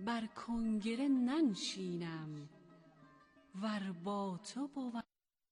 بر کنگره ننشینم ور با تو بود.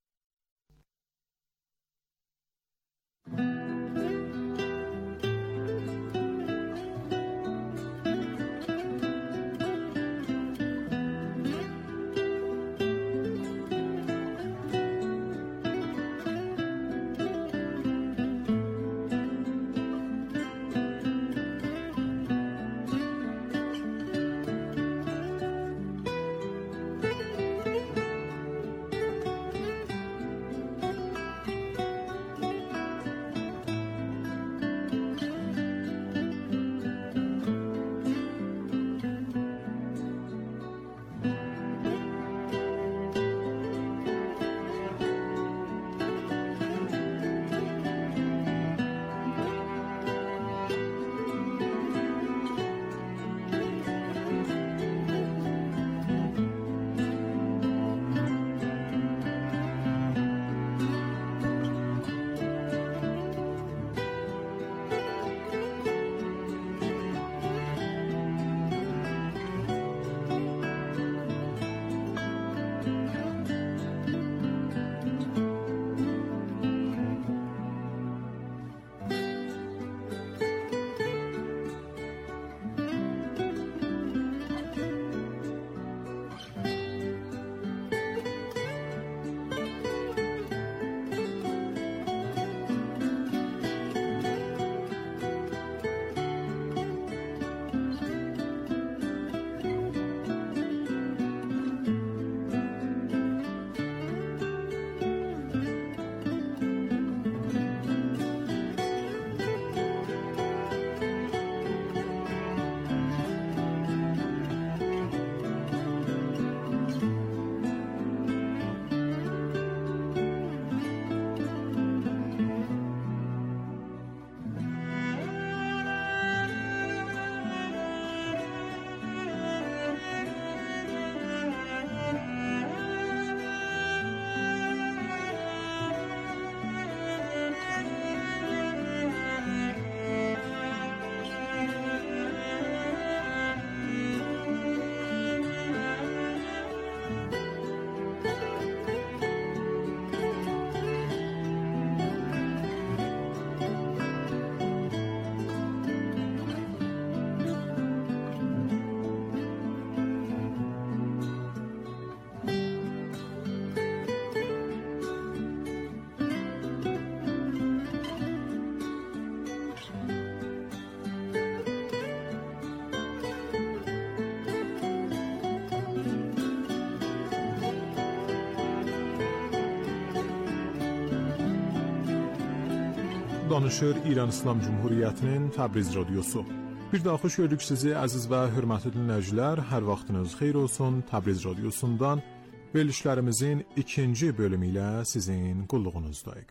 Danışır İran İslam Cumhuriyyətinin Təbriz radiosu. Bir daha xoş gördük sizi əziz və hörmətli dinləyicilər. Hər vaxtınız xeyir olsun. Təbriz radiosundan verilişlərimizin ikinci bölümü ilə sizin qulluğunuzdayıq.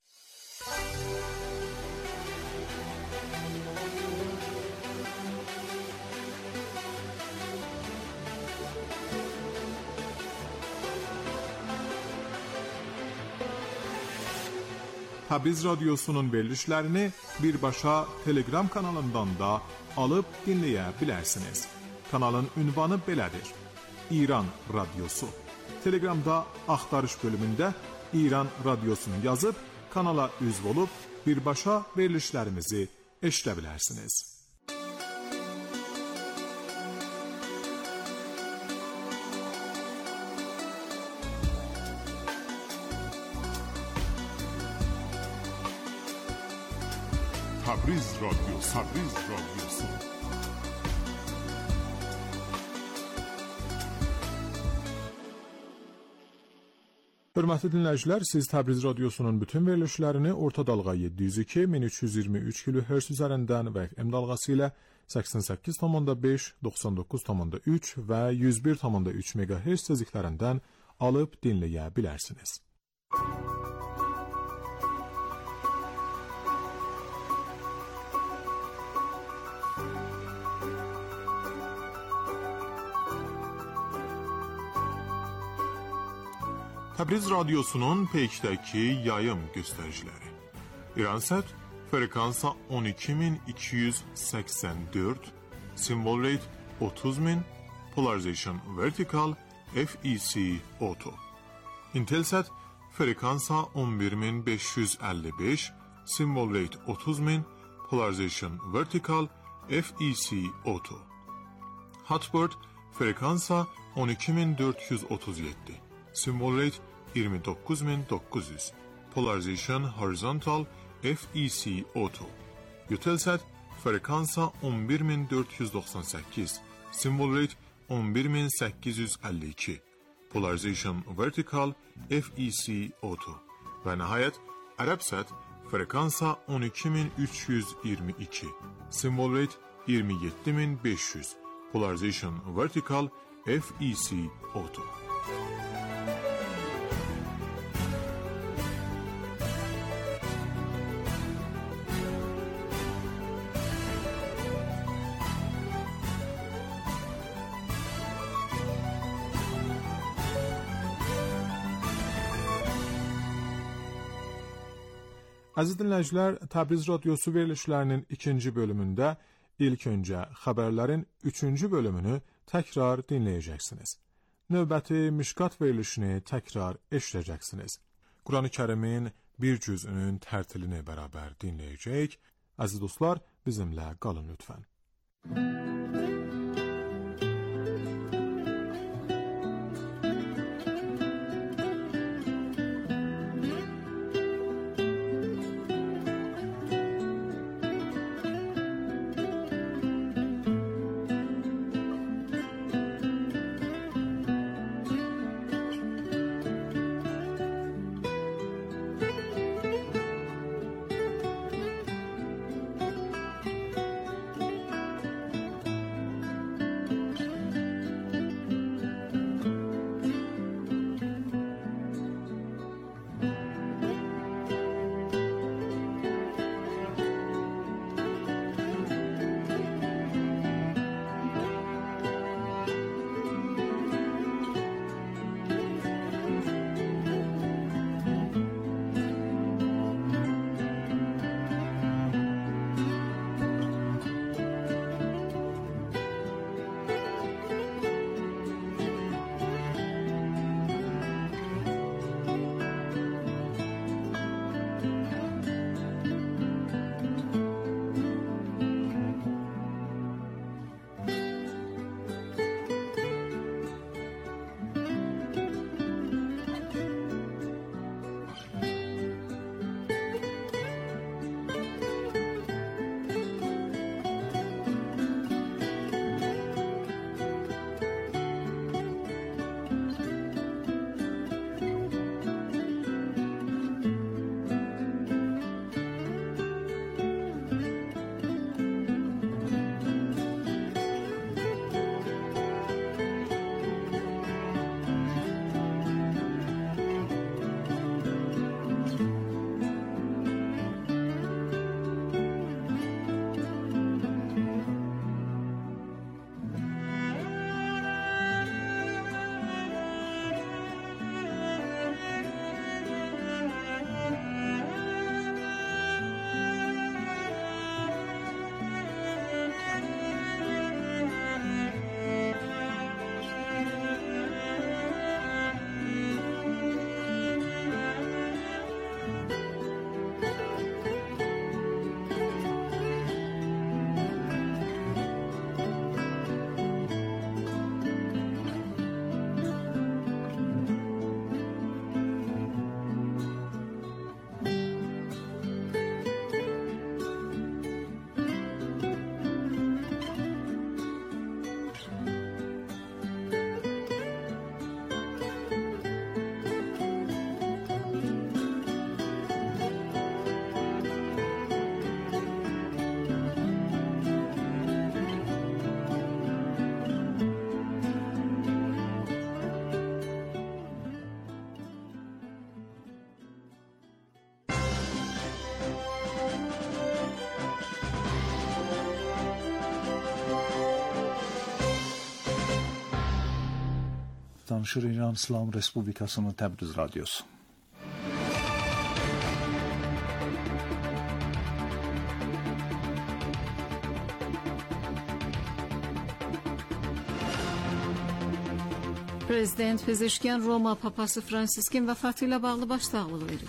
Təbriz radiosunun verilişlərini birbaşa Telegram kanalından da alıb dinləyə bilərsiniz. Kanalın ünvanı belədir: İran Radiosu. Telegramda axtarış bölümündə İran Radiosunu yazıb kanala üzv olub birbaşa verilişlərimizi eşidə bilərsiniz. Təbriz radiosu, Təbriz radiosu. Hörmətli dinləyicilər, siz Təbriz radiosunun bütün verilişlərini orta dalğa 702-1323 kHz üzərindən və FM dalğası ilə 88,5, 99,3 və 101,3 MHz tezliklərindən alıb dinləyə bilərsiniz. Təbriz radiosunun peykdəki yayım göstəriciləri. İransat frekansa 12284, simvol rate 30000 Polarization Vertical FEC Auto. Intelsat frekansa 11555 Symbol Rate 30000 Polarization Vertical FEC Auto. Hotbird frekansa 12437 Symbol Rate 29900 Polarization Horizontal FEC Auto. Eutelsat frekansa 11498 Symbol Rate 11852 Polarization Vertical FEC Auto. Və nəhayət Arabsat frekansa 12322 Symbol Rate 27500 Polarization Vertical FEC Auto. Əziz dinləyicilər, Təbriz Radiosu verilişlərinin ikinci bölümündə ilk öncə xəbərlərin üçüncü bölümünü təkrar dinləyəcəksiniz. Növbəti Mişqat verilişini təkrar eşidəcəksiniz. Quran-ı Kərimin bir cüzünün tərtilini bərabər dinləyəcək. Əziz dostlar, bizimlə qalın lütfən. Danışır İran İslam Respublikasının Təbriz Radiosu. Prezident Pezeşkiyan Roma Papası Fransiskin vəfatı ilə bağlı başsağlığı verib.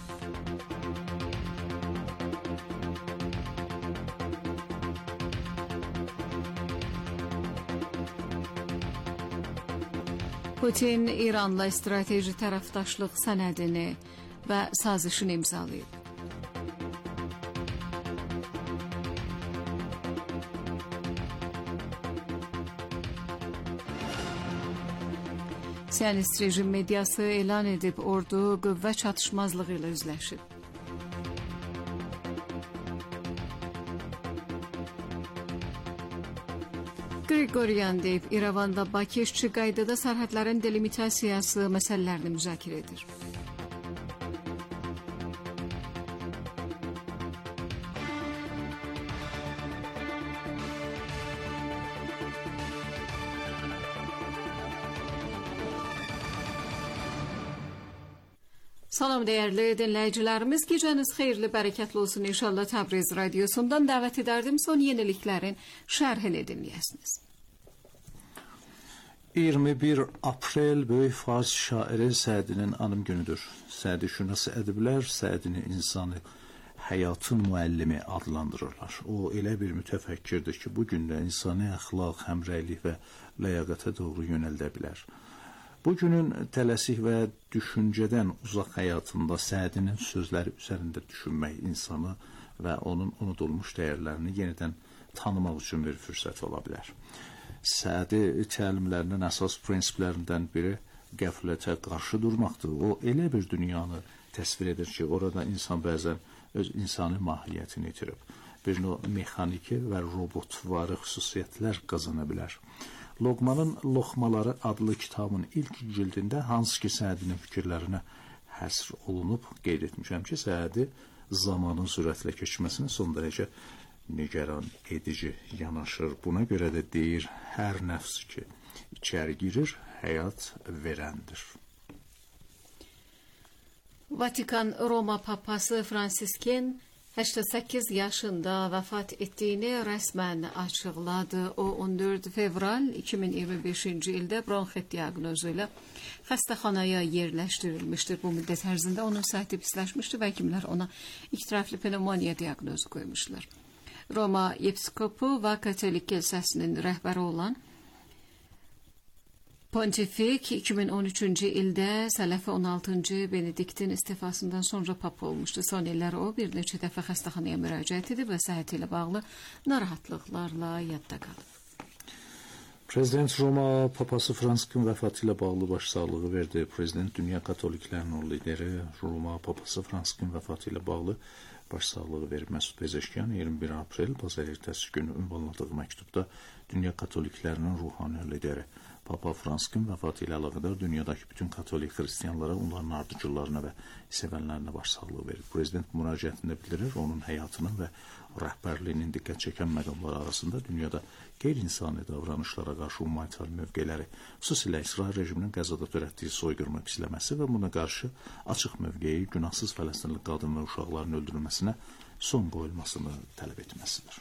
Putin İranla strateji tərəfdaşlıq sənədini və sazişini imzalayıb. Siyonist rejim mediası elan edib, ordu qüvvə çatışmazlığı ilə üzləşib. Grigoryan deyib, İrəvan və Bakı işçi qaydada sərhədlərin delimitasiyası məsələlərini müzakirə edir. Salam dəyərli dinləyicilərimiz, gecəniz xeyirli, bərəkətli olsun inşallah. Təbriz radiosundan dəvət edərdim son yeniliklərin şərhini dinləyəsiniz. 21 aprel böyük fars şairi Sədinin anım günüdür. Sədi şünası ədiblər Sədini insanı həyatın müəllimi adlandırırlar. O elə bir mütəfəkkirdir ki, bu gündə insani əxlaq, həmrəylik və ləyaqətə doğru yönəldə bilər. Bugünün tələsik və düşüncədən uzaq həyatında Sədinin sözləri üzərində düşünmək insanı və onun unudulmuş dəyərlərini yenidən tanımaq üçün bir fürsət ola bilər. Sədi təlimlərinin əsas prinsiplərindən biri qəflətə qarşı durmaqdır. O elə bir dünyanı təsvir edir ki, orada insan bəzən öz insani mahiyyətini itirib. Bir növ mexaniki və robotvari xüsusiyyətlər qazana bilər. Loqmanın Loxmaları adlı kitabın ilk cildində hansı ki Sədinin fikirlərinə həsr olunub qeyd etmişəm ki, Sədi zamanın sürətlə keçməsini son dərəcə nigaran edici yanaşır. Buna görə də deyir, hər nəfs ki içəri girir, həyat verəndir. Vatikan Roma Papası Fransiskin 88 yaşında vəfat etdiyini rəsmən açıqladı. O 14 fevral 2025-ci ildə bronxit diaqnozu ilə xəstəxanaya yerləşdirilmişdir. Bu müddət ərzində onun səhhəti pisləşmişdi və həkimlər ona iki tərəfli pnevmoniya diaqnozu qoymuşlar. Roma yepiskopu və Katolik kilsəsinin rəhbəri olan Pontifik 2013-cü ildə Sələfi 16-cı Benediktin istifasından sonra pap olmuşdu. Son illər o bir neçə dəfə xəstəxanaya müraciət edib və səhhəti ilə bağlı narahatlıqlarla yadda qalıb. Prezident Roma Papası Fransiskin vəfatı ilə bağlı başsağlığı verdi. Prezident Dünya Katoliklərinin lideri Roma Papası Fransiskin vəfatı ilə bağlı başsağlığı verib. Məsud Pezeşkiyan 21 aprel bazar ertəsi günü ünvanladığı məktubda Dünya Katoliklərinin ruhani lideri Papa Fransiskin vəfatı ilə əlaqədar dünyadakı bütün katolik xristiyanlara, onların ardıcıllarına və sevənlərinə başsağlığı verir. Prezident müraciətində bildirir, onun həyatının və rəhbərliyinin diqqət çəkən məqamlar arasında dünyada qeyri-insani davranışlara qarşı humanitar mövqeləri, xüsusilə İsrail rejiminin Qəzzada törətdiyi soyqırımı pisləməsi və buna qarşı açıq mövqeyi günahsız Fələstinli qadın və uşaqların öldürülməsinə son qoyulmasını tələb etməsidir.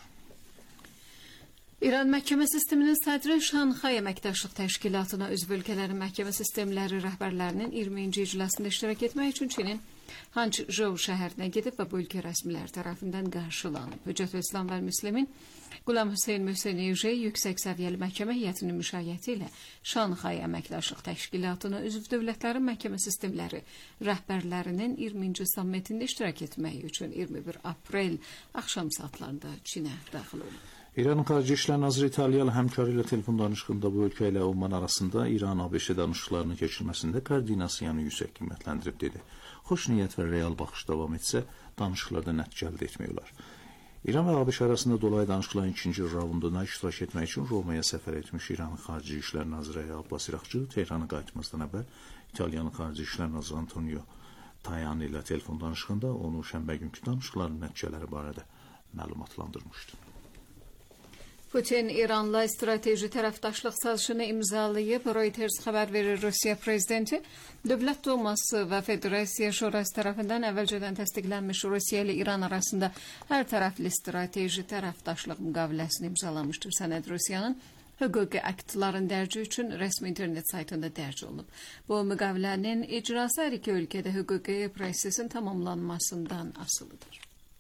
İran məhkəmə sisteminin sədri Şanxay Əməkdaşlıq Təşkilatına üzv ölkələrin məhkəmə sistemləri rəhbərlərinin 20-ci iclasında iştirak etmək üçün Çinin Hançjou şəhərinə gedib və bu ölkə rəsmilər tərəfindən qarşılanıb. Hüccət İslam və Müslimin Qulam Hüseyn Mühsenici yüksək səviyyəli məhkəmə heyətinin müşayiəti ilə Şanxay Əməkdaşlıq Təşkilatına üzv dövlətlərin məhkəmə sistemləri rəhbərlərinin 20-ci sammitində iştirak etmək üçün 21 aprel axşam saatlarında Çinə daxil olub. İranın Xarici İşlər Naziri İtaliyalı həmkarı ilə telefon danışığında bu ölkə ilə Oman arasında İran-ABŞ danışıqlarını keçirməsində koordinasiyanı yüksək qiymətləndirib dedi. Xoş niyyət və real baxış davam etsə, danışıqlarda nəticə əldə etmək olar. İran və ABŞ arasında dolayı danışıqların ikinci raunduna iştirak etmək üçün Romaya səfər etmiş İranın Xarici İşlər Naziri Abbas İraqçı Tehrana qayıtmazdan əvvəl İtaliyanın Xarici İşlər Naziri Antonio Tajani ilə telefon danışığında onu şənbə günkü danışıqların nəticələri barədə məlumatlandırmışdı. Putin İranla strateji tərəfdaşlıq sazişini imzalayıb. Reuters xəbər verir, Rusiya prezidenti Dövlət Duması və Federasiya Şurası tərəfindən əvvəlcədən təsdiqlənmiş Rusiya ilə İran arasında hər tərəfli strateji tərəfdaşlıq müqaviləsini imzalamışdır. Sənəd Rusiyanın hüquqi aktların dərci üçün rəsmi internet saytında dərc olunub. Bu müqavilənin icrası hər iki ölkədə hüquqi prosesin tamamlanmasından asılıdır.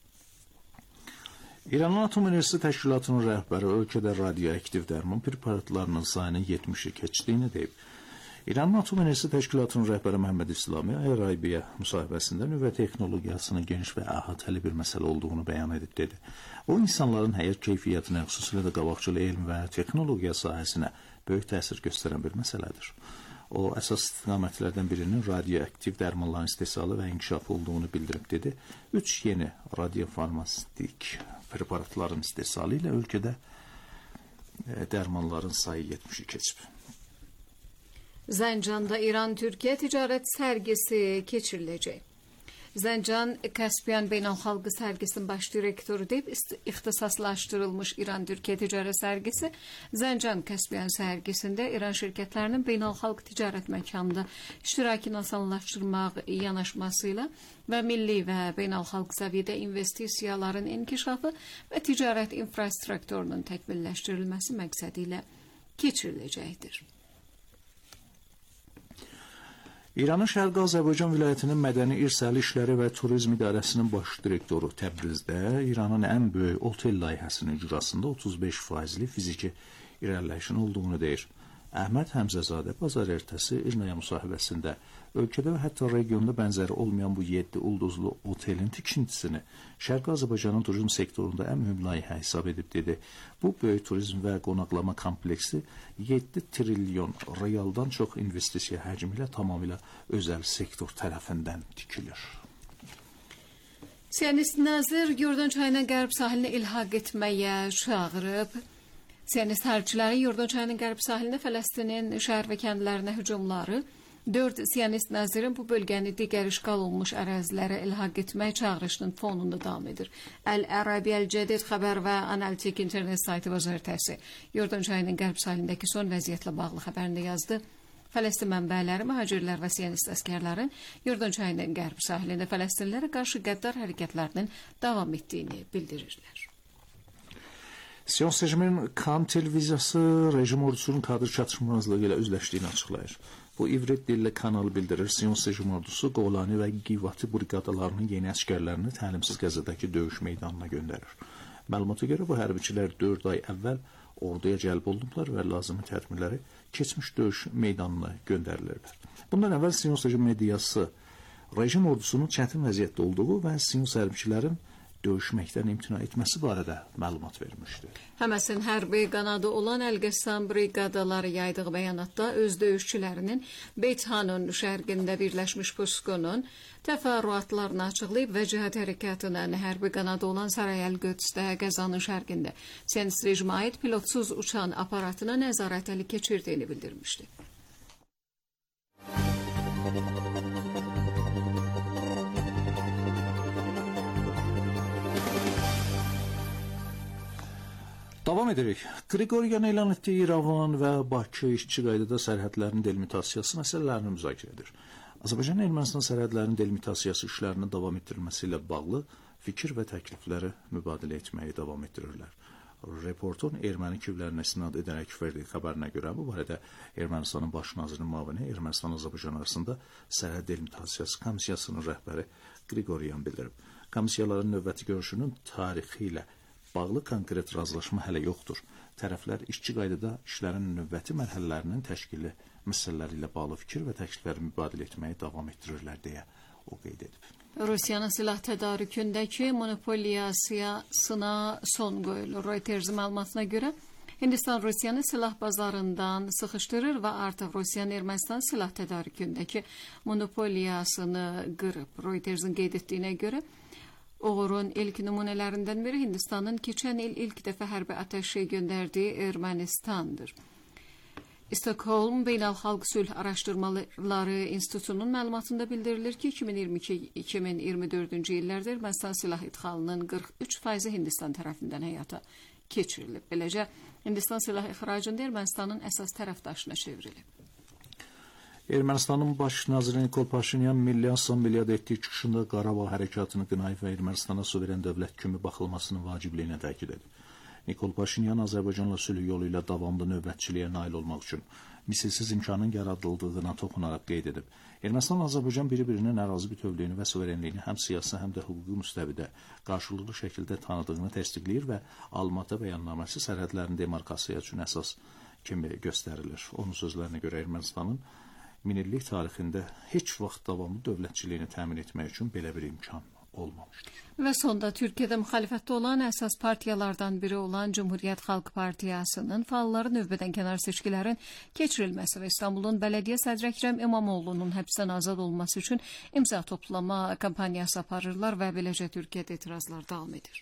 İranın Atom Enerjisi Təşkilatının rəhbəri ölkədə radioaktiv dərman preparatlarının sayının 70-i keçdiyini deyib. İranın Atom Enerjisi Təşkilatının rəhbəri Məhəmməd İslami Air-Arabiya müsahibəsində nüvə texnologiyasının geniş və əhatəli bir məsələ olduğunu bəyan edib dedi. O, insanların həyat keyfiyyətinə, xüsusilə də qabaqcıl elm və texnologiya sahəsinə böyük təsir göstərən bir məsələdir. O, əsas istiqamətlərdən birinin radioaktiv dərmanların istehsalı və inkişafı olduğunu bildirib dedi. 3 yeni radiofarmasevtik preparatların istehsalı ilə ölkədə dərmanların sayı 70-i keçib. Zəncanda İran-Türkiyə ticarət sərgisi keçiriləcək. Zəncan Kaspiyan Beynəlxalqı sərgisinin baş direktoru deyib, ixtisaslaşdırılmış İran-Türkiyə ticarət sərgisi Zəncan Kaspiyan sərgisində İran şirkətlərinin beynəlxalq ticarət məkanında iştirakını asanlaşdırmaq yanaşması ilə və milli və beynəlxalq səviyyədə investisiyaların inkişafı və ticarət infrastrukturunun təkmilləşdirilməsi məqsədi ilə keçiriləcəkdir. İranın Şərqi Azərbaycan vilayətinin Mədəni İrsəli İşləri və Turizm İdarəsinin baş direktoru Təbrizdə İranın ən böyük otel layihəsinin icrasında 35% fiziki irəliləyişin olduğunu deyir. Əhməd Həmzəzadə bazar ertəsi İrnaya müsahibəsində ölkədə və hətta regionda bənzəri olmayan bu 7 ulduzlu otelin tikintisini Şərqi Azərbaycanın turizm sektorunda ən mühüm layihə hesab edib dedi. Bu böyük turizm və qonaqlama kompleksi 7 trilyon realdan çox investisiya həcmi ilə tamamilə özəl sektor tərəfindən tikilir. Siyonist nazir Yordan çayının qərb sahilinə ilhaq etməyə çağırıb. Siyonist hərbçiləri Yordan çayının qərb sahilinə Fələstinin şəhər və kəndlərinə hücumları 4 Siyonist nazirin bu bölgəni digər işğal olunmuş ərazilərə ilhaq etmək çağırışının fonunda davam edir. Əl-Ərəbi Əl-Cədid xəbər və analitik internet saytı vəzarəti Yordan çayının qərb sahilindəki son vəziyyətlə bağlı xəbərində yazdı. Fələstin mənbələri, mühacirlər və siyonist əsgərlərin Yordan çayının qərb sahilində Fələstinlərə qarşı qəddar hərəkətlərinin davam etdiyini bildirirlər. Siyonist rejimin Kan televiziyası rejim ordusunun kadr çatışmazlığı ilə üzləşdiyini açıqlayır. Bu ivrit dilli kanalı bildirir. Siyonist rejim ordusu Qolani və Givati briqadalarının yeni əskərlərini təlimsiz Qəzədəki döyüş meydanına göndərir. Məlumata görə bu hərbiçilər 4 ay əvvəl orduya cəlb olunublar və lazımi tədbirləri keçmiş döyüş meydanına göndərilirlər. Bundan əvvəl Siyonist rejim mediası rejim ordusunun çətin vəziyyətdə olduğu və Siyonist hərbiçilərin döyüşməkdən imtina etməsi barədə məlumat vermişdi. Həməsin hərbi qanadı olan Əl-Qəssam briqadaları yaydığı bəyanatda öz döyüşçülərinin Beythanun şərqində birləşmiş puskunun təfərrüatlarını açıqlayıb və cihad hərəkatının hərbi qanadı olan Saray Əl-Qüdsdə Qəzanın şərqində Siyonist rejimə aid pilotsuz uçan aparatına nəzarət əli keçirdiyini bildirmişdi. Davam edirik. Qriqoryan elan etdiyi İrəvan və Bakı işçi qaydada sərhədlərinin delimitasiyası məsələlərini müzakirə edir. Azərbaycan Ermənistan sərhədlərinin delimitasiyası işlərinin davam etdirilməsi ilə bağlı fikir və təklifləri mübadilə etməyi davam etdirirlər. Reportun erməni küvlərinə istinad edərək verdiyi xəbərinə görə bu barədə Ermənistanın baş nazirinin müavini Ermənistan-Azərbaycan arasında sərhəd delimitasiyası komissiyasının rəhbəri Qriqoryan bildirib. Komissiyaların növbəti görüşünün tarixi ilə bağlı konkret razılaşma hələ yoxdur. Tərəflər işçi qaydada işlərin növbəti mərhələlərinin təşkili məsələləri ilə bağlı fikir və təklifləri mübadilə etməyi davam etdirirlər deyə o qeyd edib. Rusiyanın silah tədarükündəki monopoliyasına son qoyulur. Reuters məlumatına görə Hindistan Rusiyanı silah bazarından sıxışdırır və artıq Rusiyanın Ermənistan silah tədarükündəki monopoliyasını qırıb. Reutersin qeyd etdiyinə görə Uğurun ilk nümunələrindən biri Hindistanın keçən il ilk dəfə hərbi atəşi göndərdiyi Ermənistandır. Stockholm Beynəlxalq Sülh Araşdırmaları İnstitutunun məlumatında bildirilir ki, 2022-2024-cü illərdə Ermənistan silah idxalının 43% Hindistan tərəfindən həyata keçirilib. Beləcə, Hindistan silah ixracında Ermənistanın əsas tərəfdaşına çevrilib. Ermənistanın baş naziri Nikol Paşinyan Milli Assambleyada etdiyi çıxışında Qarabağ hərəkatını qınayıb və Ermənistana suveren dövlət kimi baxılmasının vacibliyinə təkid edib. Nikol Paşinyan Azərbaycanla sülh yolu ilə davamlı növbətçiliyə nail olmaq üçün misilsiz imkanın yaradıldığına toxunaraq qeyd edib. Ermənistan Azərbaycan biri-birinin ərazi bütövlüyünü və suverenliyini həm siyasi, həm də hüquqi müstəvidə qarşılıqlı şəkildə tanıdığını təsdiqləyir və Almatı bəyannaməsi sərhədlərin demarkasiya üçün əsas kimi göstərilir. Onun sözlərinə görə Ermənistanın minillik tarixində heç vaxt davamlı dövlətçiliyini təmin etmək üçün belə bir imkan olmamışdır. Və sonda Türkiyədə müxalifətdə olan əsas partiyalardan biri olan Cumhuriyyət Xalq Partiyasının fəalları növbədən kənar seçkilərin keçirilməsi və İstanbulun Bələdiyyə sədri Əkrəm İmamoğlu'nun həbsdən azad olması üçün imza toplama kampaniyası aparırlar və beləcə Türkiyədə etirazlar davam edir.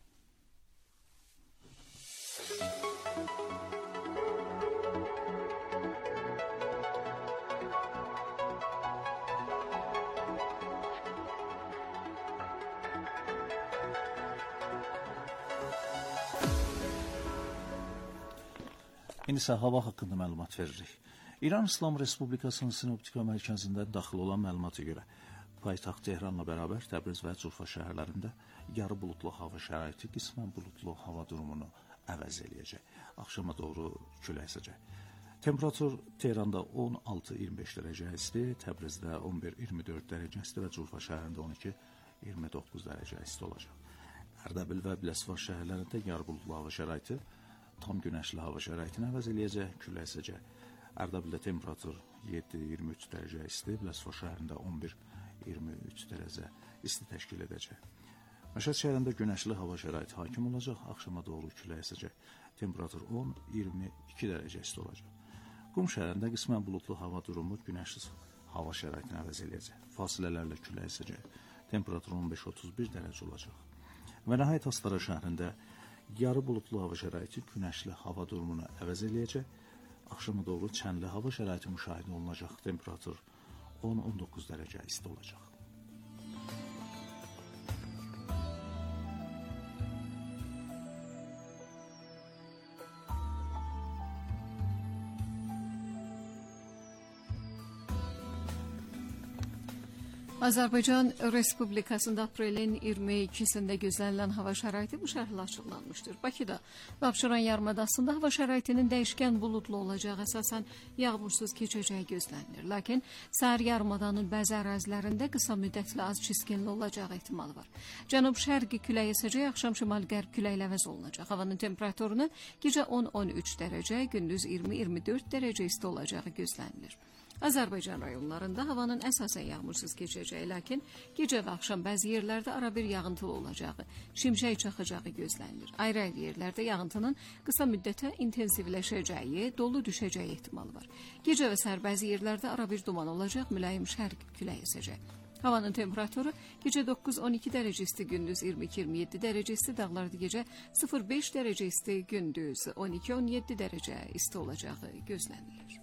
İndi isə hava haqqında məlumat veririk. İran İslam Respublikasının Sinoptika mərkəzindən daxil olan məlumata görə paytaxt Tehranla bərabər Təbriz və Urfa şəhərlərində yarı buludlu hava şəraiti, qismən buludlu hava durumunu əvəz eləyəcək. Axşama doğru külək əsəcək. Temperatur Tehranda 16-25 dərəcə isti, Təbrizdə 11-24 dərəcə isti və Urfa şəhərində 12-29 dərəcə isti olacaq. Ərdəbil və Biləsuvar şəhərlərində yarı buludlu hava şəraiti, tam günəşli hava şəraitini əvəz eləyəcək, külək əsəcək. Ərdəbildə temperatur 7-23 dərəcə isti, Biləsuvar şəhərində 11-23 dərəcə isti təşkil edəcək. Məşəd şəhərində günəşli hava şəraiti hakim olacaq, axşama doğru külək əsəcək. Temperatur 10-22 dərəcə isti olacaq. Qum şəhərində qismən buludlu hava durumu günəşli hava şəraitini əvəz eləyəcək. Fasilələrlə külək əsəcək. Temperatur 15-31 dərəcə olacaq. Və nəhayət Astara şəhərində yarı buludlu hava şəraiti günəşli hava durumunu əvəz eləyəcək. Axşama doğru çənli hava şəraiti müşahidə olunacaq. Temperatur 10-19 dərəcə isti olacaq. Azərbaycan Respublikasında aprelin 22-sində gözlənilən hava şəraiti bu şərhlə açıqlanmışdır. Bakıda və Abşeron yarımadasında hava şəraitinin dəyişkən buludlu olacağı, əsasən yağmursuz keçəcəyi gözlənilir. Lakin səhər yarımadanın bəzi ərazilərində qısa müddətli az çiskinli olacağı ehtimalı var. Cənub-şərqi külək əsəcək, axşam şimal-qərb küləklə əvəz olunacaq. Havanın temperaturunun gecə 10-13 dərəcə, gündüz 20-24 dərəcə isti olacağı gözlənilir. Azərbaycan rayonlarında havanın əsasən yağmursuz keçəcəyi, lakin gecə və axşam bəzi yerlərdə arabir yağıntılı olacağı, şimşək çaxacağı gözlənilir. Ayrı-ayrı yerlərdə yağıntının qısa müddətə intensivləşəcəyi, dolu düşəcəyi ehtimalı var. Gecə və səhər bəzi yerlərdə arabir duman olacaq, mülayim şərq külək əsəcək. Havanın temperaturu gecə 9-12 dərəcə isti, gündüz 22-27 dərəcə isti, dağlarda gecə 0-5 dərəcə isti, gündüz 12-17 dərəcə isti olacağı gözlənilir.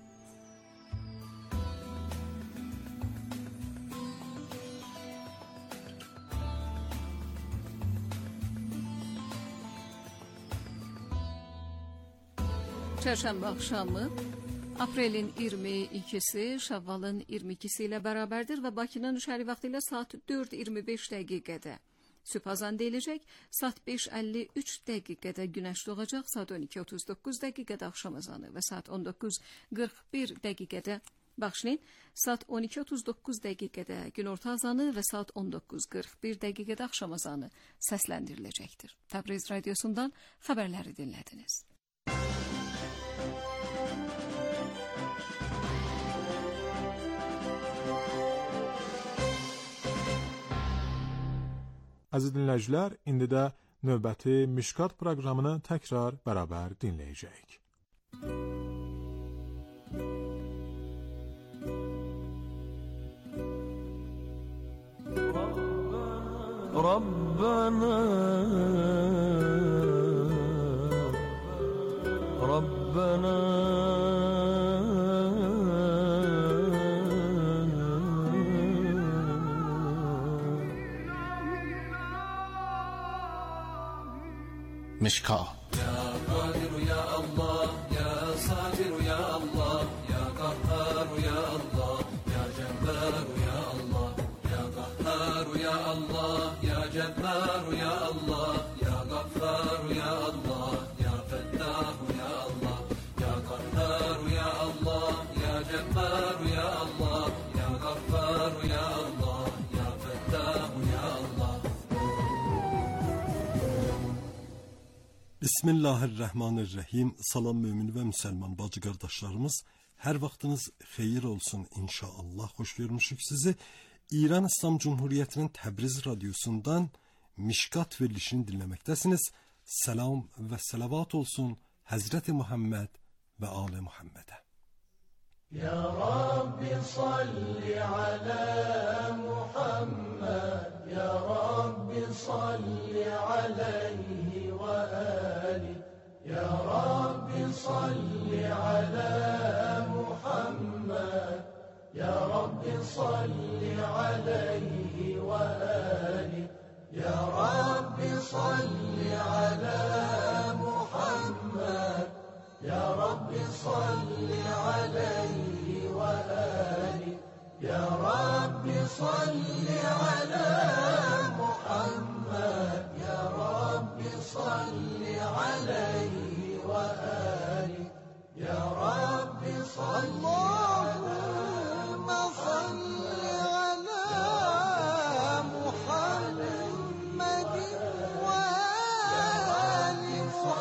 Çərşənbə axşamı aprelin 22-si Şəvvalın 22-si ilə bərabərdir və Bakının şəhəri vaxtı ilə saat 4:25 dəqiqədə sübh azan deyiləcək, saat 5:53 dəqiqədə günəş doğacaq, saat 12:39 dəqiqədə axşam azanı və saat 19:41 dəqiqədə saat 12:39 dəqiqədə günorta azanı və saat 19:41 dəqiqədə axşam azanı səsləndiriləcəkdir. Təbriz radiosundan xəbərləri dinlədiniz. Əziz dinləyicilər, indi də növbəti Mişkat proqramını təkrar bərabər dinləyəcəyik. Rabbana Mişkat. Ya Kadir ya Allah, ya Satir ya Allah, ya Kahhar ya Allah, ya Cebbar ya Allah, ya Kahhar ya Allah, ya Cebbar ya Allah, ya Gaffar ya Allah. جبار يا الله يا غفار يا الله يا فتاح يا الله. Bismillahirrahmanirrahim. Salam mömin və müsəlman bacı qardaşlarımız. Hər vaxtınız xeyir olsun inşallah. Xoş görmüşük sizi. İran İslam Cumhuriyyətinin Təbriz radiosundan Mişkat verilişini dinləməkdəsiniz. Salam və salavat olsun Həzrəti Muhammed və Ali Muhammedə. Ya Rabbi salli ala Muhammed, Ya Rabbi salli alayhi ve ali, Ya Rabbi salli ala Muhammed, Ya Rabbi salli alayhi ve ali, Ya Rabbi salli ala Muhammed, Ya Rabbi salli alayhi ve ali, Ya Rabbi salli ala Muhammed, Ya Rabbi salli alayhi ve ali, Ya Rabbi salli Allahümme salli ala Muhammedin ve ali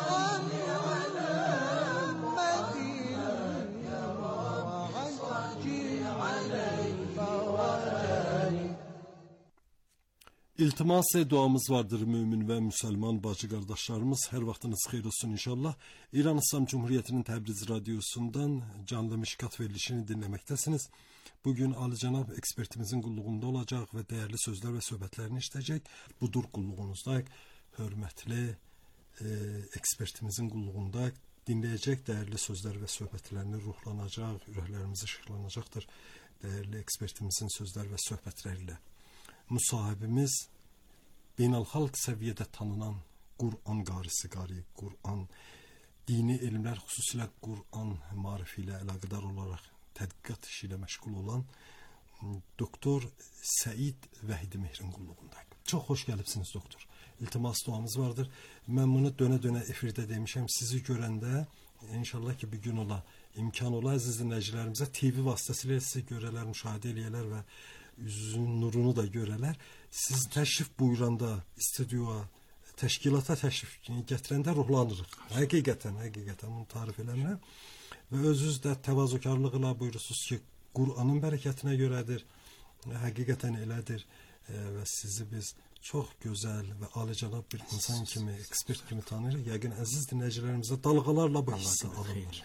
İltimas duamız vardır mümin və müsəlman bacı qardaşlarımız. Hər vaxtınız xeyir olsun inşallah. İran İslam Cumhuriyyətinin Təbriz radiosundan canlı Mişkat verilişini dinləməkdəsiniz. Bugün alicənab ekspertimizin qulluğunda olacaq və dəyərli sözlər və söhbətlərini işləyəcək. Budur qulluğunuzdayıq. Hörmətli ekspertimizin qulluğunda dinləyəcək dəyərli sözlər və söhbətlərini ruhlanacaq, ürəklərimiz işıqlanacaqdır. Dəyərli ekspertimizin sözlər və söhbətlərilə. Müsahibimiz beynəlxalq səviyyədə tanınan Qur'an qarisi qari, Qur'an dini elmlər, xüsusilə Qur'an marifi ilə əlaqədar olaraq tədqiqat işi ilə məşğul olan doktor Səid Vəhidi Mehrin qulluğundayıq. Çox xoş gəlibsiniz doktor. İltimas duamız vardır. Mən bunu dönə-dönə efirdə demişəm. Sizi görəndə inşallah ki bir gün ola, imkan ola əziz dinləyicilərimizə TV vasitəsilə sizi görələr, müşahidə eləyələr və üzünün nurunu da görələr. Siz təşrif buyuranda stüdyoya, təşkilata təşrif gətirəndə ruhlanırıq. Həqiqətən bunu tarif eləmirəm. Və özünüz də təvazökarlıqla buyurursunuz ki, Qur'anın bərəkətinə görədir. Həqiqətən elədir. Və sizi biz çox gözəl və alicənab bir insan kimi, ekspert kimi tanıyırıq. Yəqin əziz dinləyicilərimizə dalğalarla bu hissi alırlar.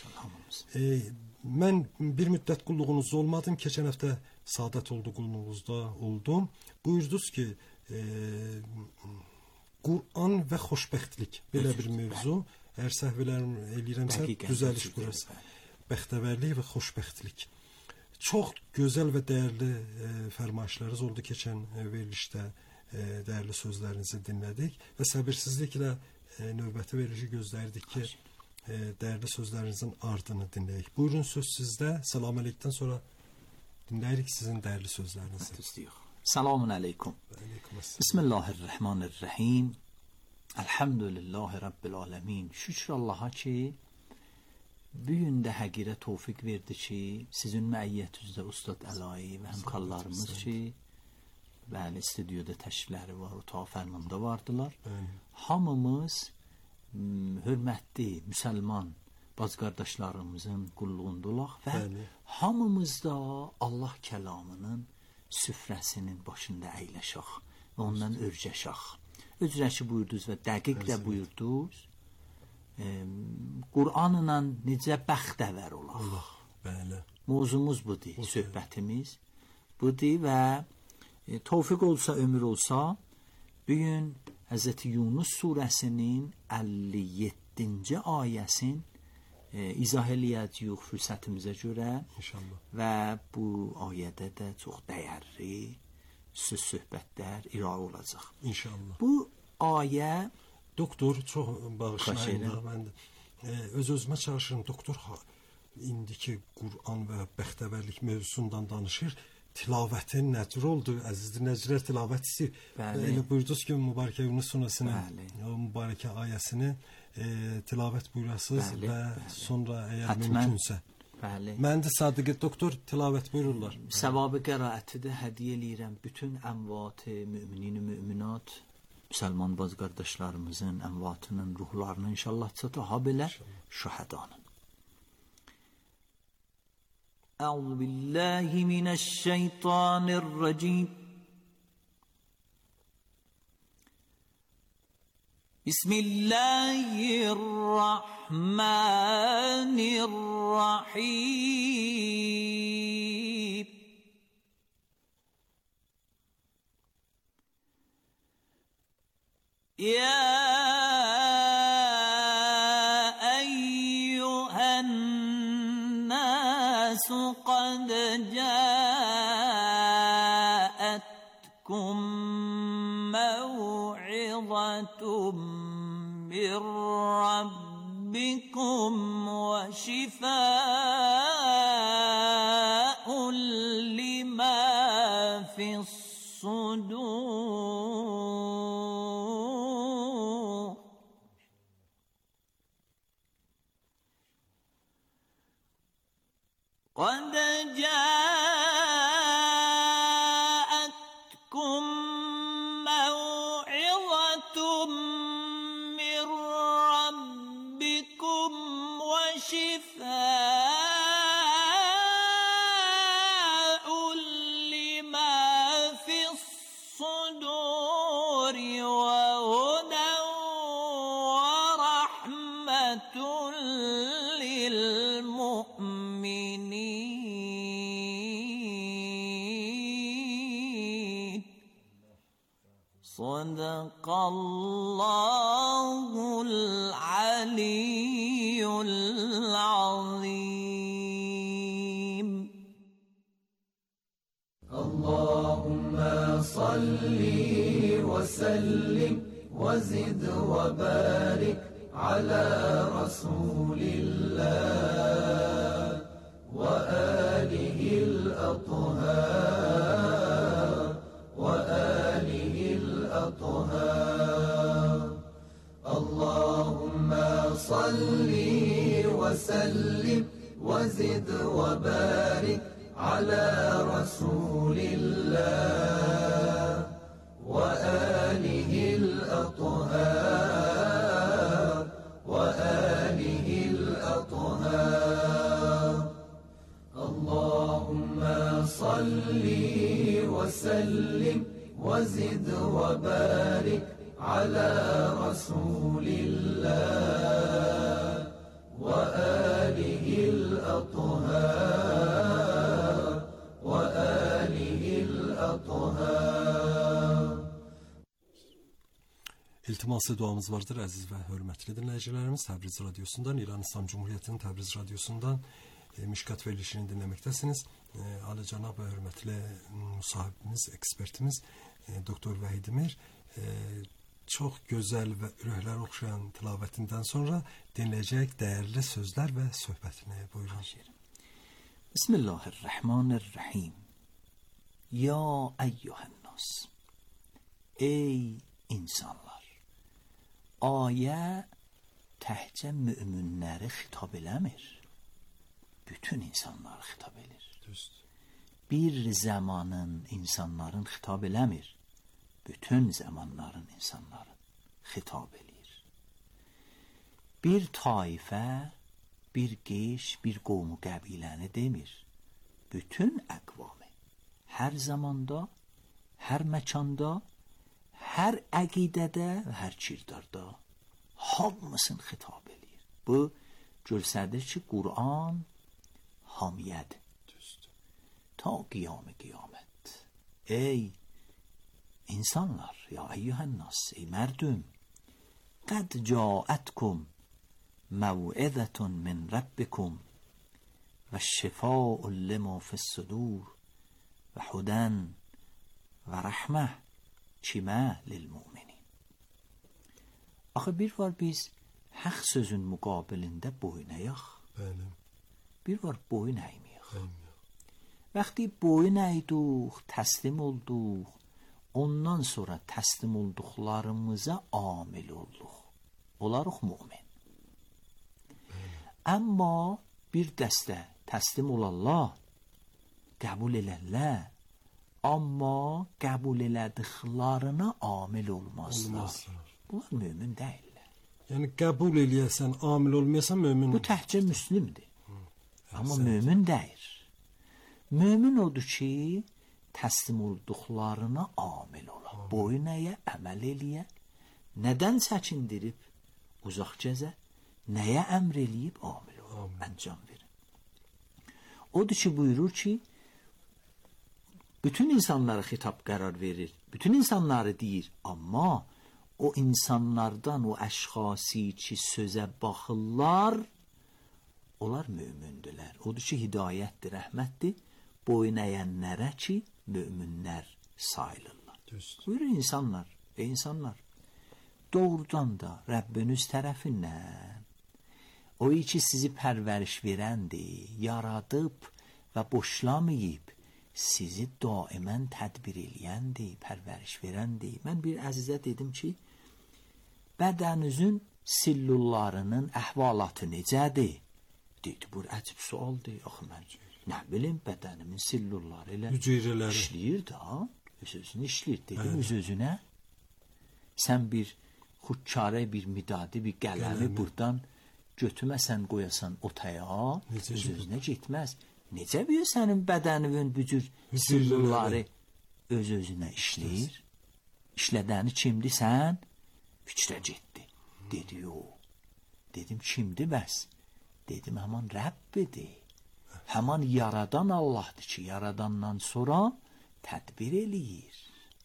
Mən bir müddət qulluğunuzda olmadım. Keçən həftə Saadət oldu qulluğunuzda oldum. Buyurdunuz ki, Qur'an və xoşbəxtlik belə bir mövzu. Əgər səhvlərim eləyirəmsə, düzəliş burası. Bəxtəvərlik və xoşbəxtlik. Çox gözəl və dəyərli fərmayişləriniz oldu keçən verilişdə. Dəyərli sözlərinizi dinlədik və səbirsizliklə növbəti verilişi gözləyirdik ki, dəyərli sözlərinizin ardını dinləyək. Buyurun, söz sizdə. Salam əleykumdən sonra dinləyirik sizin dəyərli sözlərinizi. Selamun əleykum. Bismillahirrahmanirrahim. Elhamdülillahi Rabbil aləmin. Şükür Allaha ki, bu gün də həqirə tövfiq verdi ki, sizin məiyyətinizdə Ustad Əlayi və həmkarlarımız ki, bəli, stüdyoda təşrifləri var, otaq fərmanda vardılar. Hamımız hörmətli müsəlman bacı qardaşlarımızın qulluğundalıq və hamımız da Allah kəlamının süfrəsinin başında əyləşək və ondan örgəşək. Özrəşi buyurdunuz və dəqiq də buyurdunuz. Qur'anla necə bəxtəvər olaq. Mövzumuz budur, söhbətimiz budur və tövfiq olsa, ömür olsa, bugün Həzrəti Yunus surəsinin 57-ci ayəsin izah eləyəcəyik fürsətimizə görə və bu ayədə də çox dəyərli söhbətlər irayə olacaq. İnşallah. Bu ayə doktor çox bağışlayın. Mən öz-özümə çalışıram. Doktor indiki Qur'an və bəxtəvərlik mövzusundan danışır. Tilavətin nəcür oldu, əziz dinləyicilər, tilavət istəyir. Elə buyurdunuz ki, Mübarəkə Yunus surəsinin o mübarəkə ayəsini tilavət buyurasınız və sonra əgər mümkünsə. Bəli. Məndə Sadiq doktor tilavət buyururlar. Savabı qiraəti də hədiyyə eləyirəm bütün əmvat müminin müminat, müsəlman baz qardaşlarımızın əmvatının ruhlarına inşallah çata habelə şuhadanın. Əuzu billahi mineşşeytanirracim. Bismillahirrahmanirrahim. Ya eyyühen nasu qad ca'atkum mev'izatum min rabbikum ve şifâ'un lima fis sudur. قد جاءتكم موعظة من ربكم وشفاء لما في الصدور وهدى ورحمة للمؤمنين. صدق الله العلي العظيم. اللهم صل وسلم وزد وبارك على رسول الله وآله الأطهار وآله الأطهار. اللهم صل وسلم وزد وبارك على رسول الله وآله الأطهار وآله الأطهار. اللهم صل وسلم وزد وبارك على رسول الله وآله الأطهار وآله الأطهار. İltiması duamız vardır əziz və hörmətli dinləyicilərimiz. Təbriz radiosundan, İran İslam Cumhuriyyətinin Təbriz radiosundan Mişkat verilişini dinləməkdəsiniz. Alicənab və hörmətli müsahibimiz, ekspertimiz Doktor Vahid Emir çox gözəl və ürəklər oxşayan tilavətindən sonra dinləyəcək dəyərli sözlər və söhbətini buyurun. Bismillahirrahmanirrahim. Ya eyyuhen nas. Ey insanlar. Ayə təhcə müminləri xitab eləmir. Bütün insanları xitab edir. Düzdür. Bir zamanın insanların xitab eləmir. Bütün zamanların insanların xitab edir. Bir taifə, bir qeş, bir qovmu qəbiləni demir. Bütün əqvamı hər zamanda, hər məkanda, hər əqidədə və hər kirdarda hamısını xitab edir. Bu göstərir ki, Quran hamiyyədir. Ta qiyamət. Ey insanlar, ya eyyuhen nas, ey mərdüm, qad caətkum mev'izatun min rabbikum və şifa'un lima fi's-sudur və hudan və rəhmə kimə lil-mu'minin. Axı bir var biz haqq sözün müqabilində boyun əyək. Bəli. Bir var boyun əyməyək. Vəqti boyun əydik, təslim olduq, ondan sonra təslim olduqlarımıza amil olduq. Olarıq mümin. Amma bir dəstə təslim olarlar, qəbul elərlər, amma qəbul elədiklərinə amil olmazlar. Bunlar mömin deyirlər. Yəni qəbul eləyəsən, amil olmayasan mömin. Bu təhcə müslimdir. Amma mömin deyir. Mömin odur ki, təslim olduqlarına amil olar. Boyun əyə, əməl eləyə, nədən çəkindirib uzaq gəzə, nəyə əmr eləyib amil olar, əncam verin. Odur ki, buyurur ki, bütün insanlara xitab qərar verir, bütün insanları deyir, amma o insanlardan, o əşxasi ki, sözə baxırlar, onlar mömündürlər. Odur ki, hidayətdir, rəhmətdir, boyun əyənlərə ki, möminlər sayılırlar. Buyurur insanlar, insanlar, doğrudan da Rəbbiniz tərəfindən, o ki, sizi pərvəriş verəndir, yaradıb və boşlamayıb, sizi daimən tədbir eləyəndir, pərvəriş verəndir. Mən bir əzizə dedim ki, bədəninizin sillullarının əhvalatı necədir? Dedi, bu əcib sualdır. Axı, mən nə bilim, bədənimin sillulları ilə işləyir da, öz-özünü işləyir. Dedim, öz-özünə, sən bir xudkarə, bir midadi, bir qələmi buradan götürməsən, qoyasan otaya, öz-özünə getməz. Necə bir sənin bədəninin bücür sillulları öz-özünə işləyir? İşlədəni kimdir sən? Fikrə getdi. Dedi, yox. Dedim, kimdir bəs? Dedim, həman Rəbbidir. Həman yaradan Allahdır ki, yaradandan sonra tədbir eləyir.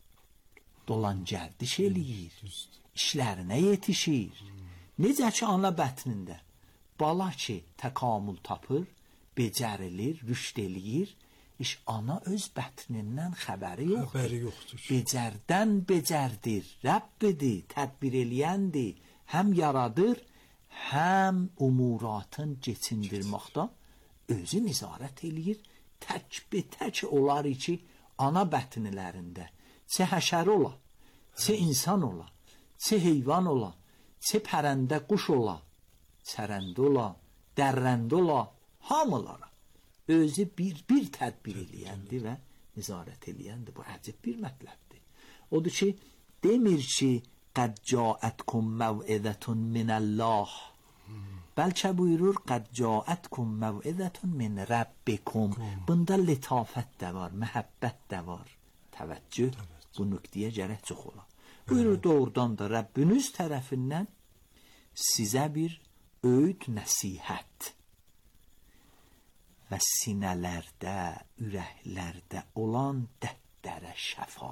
Dolan gərdiş eləyir. İşlərinə yetişir. Necə ki, ana bətnində bala ki, təkamül tapır, becərilir, rüşd eləyir, iş ana öz bətnindən xəbəri yoxdur. Becərdən becərdir, Rəbbidir, tədbir eləyəndir, həm yaradır, həm umuratın keçindirməkdə özü nizarət eləyir, tək olar ki, ana bətnilərində, çə həşər ola, çə insan ola, çə heyvan ola, çə pərəndə quş ola, çərəndə ola, dərrəndə ola, hamılara özü bir tədbir eləyəndir və nizarət eləyəndir. Bu əcib bir mətləbdir. Odur ki, demir ki, qəd caətkum məv'idətun minəllah. Bəlkə buyurur, qəd caətkum məv'idətun min Rəbbikum. Bunda litafət də var, məhəbbət də var. Təvəccüh, bu nöqtəyə gərək çox ola. Buyurur, doğrudan da Rəbbiniz tərəfindən sizə bir öyüd nəsihət və sinələrdə, ürəklərdə olan dərdlərə şəfa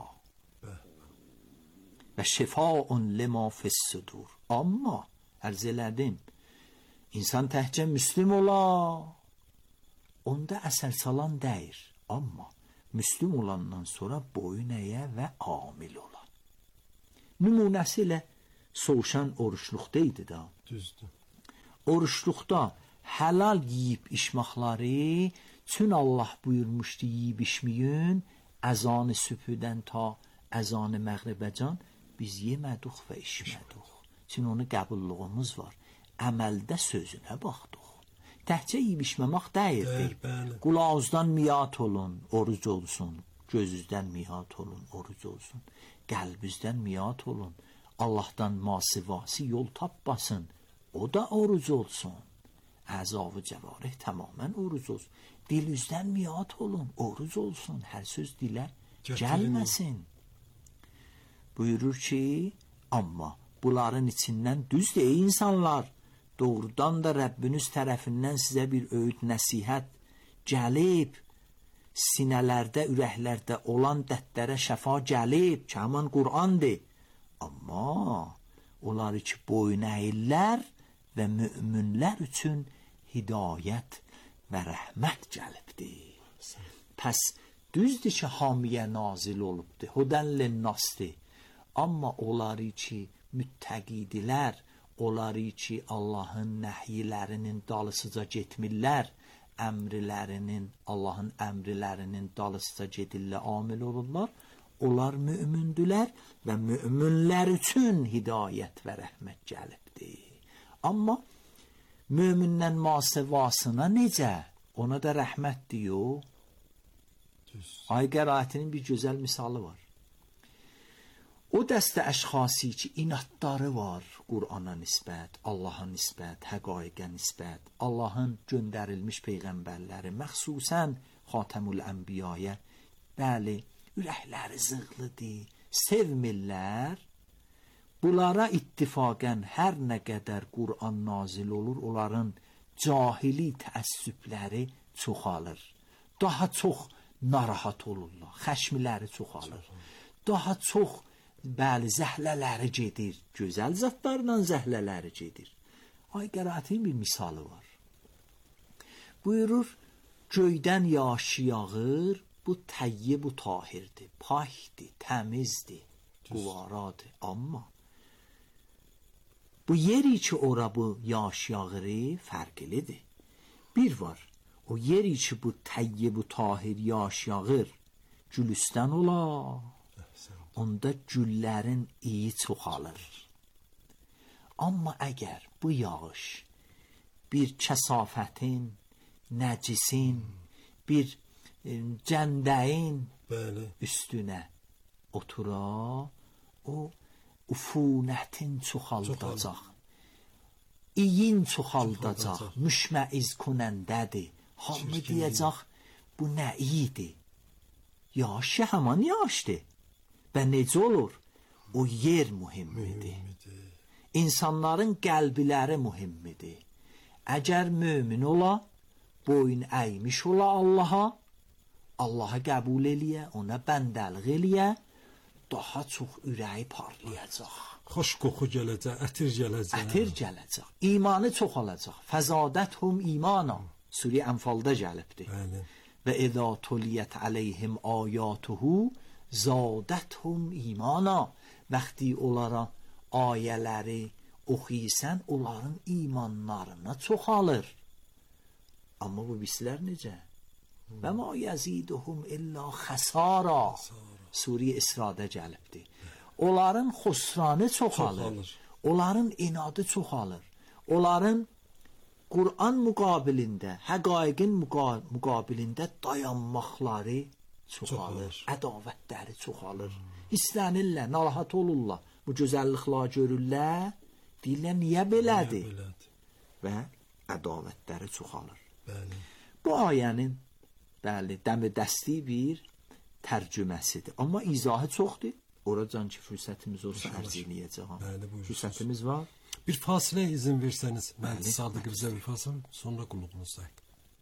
və şifaun lima fissudur. Amma ərz elədim, insan təhcə müslim ola, onda əsər salan deyir. Amma müslim olandan sonra boyun əyə və amil ola. Nümunəsi ilə soğuşan oruçluqda idi da. Düzdür. Oruçluqda helal yiyib içməkləri, çün Allah buyurmuşdu yiyib içməyin, əzanı sübhüdən ta əzanı məğribəcan biz yemədik və içmədik. Çün onu qəbulluğumuz var. Əməldə sözünə baxdıq. Təhcə yiyib içməmək deyildir. Qulağınızdan miyat olun, oruc olsun. Gözünüzdən miyat olun, oruc olsun. Qəlbinizdən miyat olun. Allahdan masivası yol tapmasın. O da oruc olsun. Əzavı cəvarih tamamən oruc olsun. Dilinizdən miyat olun, oruc olsun. Hər söz dilə gəlməsin. Buyurur ki, amma bunların içindən düzdür ey insanlar, doğrudan da Rəbbiniz tərəfindən sizə bir öyüd nəsihət gəlib, sinələrdə, ürəklərdə olan dərdlərə şəfa gəlib, ki, həman Qur'andır. Amma onları ki, boyun əyirlər və müminlər üçün hidayət və rəhmət gəlibdir. Pəs düzdür ki, hamiyə nazil olubdur, hudən linnasdır. Amma onları ki, müttəqidilər, onları ki, Allahın nəhyilərinin dalısıca getmirlər, Allahın əmrilərinin dalısıca gedirlər, amil olurlar, onlar mümindirlər və müminlər üçün hidayət və rəhmət gəlibdir. Amma mümindən masivasına necə ona da rəhmət diyor. Ay qəraətinin bir gözəl misalı var. O dəstə əşxası ki, inadları var Qur'ana nisbət, Allaha nisbət, həqaiqə nisbət, Allahın göndərilmiş peyğəmbərləri, məxsusən Xatəmül Ənbiyaya, bəli, ürəkləri zığlıdır, sevmirlər. Bunlara ittifaqən hər nə qədər Qur'an nazil olur, onların cahili təəssübləri çoxalır. Daha çox narahat olurlar, xəşmiləri çoxalır. Daha çox, bəli, zəhlələri gedir. Gözəl zatlarla zəhlələri gedir. Ay qəraətin bir misalı var. Buyurur, göydən yağış yağır, bu təyyib, bu tahirdir, pakdir, təmizdir, quvaradır. Amma bu yeri ki, ora bu yağış yağırı fərqlidir. Bir var, o yeri ki, bu təyyib, bu tahir yağış yağır, gülüstən ola, onda güllərin iyi çoxalır. Amma əgər bu yağış bir kəsafətin, nəcisin, bir cəndəyin üstünə otura, o ufunətin çoxaldacaq, iyin çoxaldacaq, müşməiz kunəndədir. Hamı deyəcək, bu nə iyidir? Yağış həman yağışdır. Və necə olur? O yer mühimmidir. İnsanların qəlbiləri mühimmidir. Əgər mömin ola, boyun əymiş ola Allaha, Allaha qəbul eləyə, ona bəndəliq eləyə, daha çox ürəyi parlayacaq. Xoş qoxu gələcək, ətir gələcək. Ətir gələcək. İmanı çoxalacaq. Fəzadəthum imana. Suri Ənfalda gəlibdir. Bəli. Və əzə tuliyət əleyhim ayatuhu zadəthum imana. Vəxti onlara ayələri oxuysan, onların imanlarına çoxalır. Amma bu bislər necə? Və ma yəziduhum illə xəsara. Suri İsra'da gəlibdir. Onların xusranı çoxalır. Onların inadı çoxalır. Onların Qur'an müqabilində, həqaiqin müqabilində dayanmaqları çoxalır. Ədavətləri çoxalır. Hissənirlər, narahat olurlar. Bu gözəlliklər görürlər. Deyirlər, niyə belədir? Və ədavətləri çoxalır. Bəli. Bu ayənin, bəli, dəmi dəsti bir tərcüməsidir. Amma izahı çoxdur. Oracan ki, fürsətimiz olsa ərz eləyəcəm. Bəli, buyursunuz. Fürsətimiz var. Bir fasilə izin versəniz, mən Sadiq bizə bir fasilə, sonra qulluğunuzdayıq.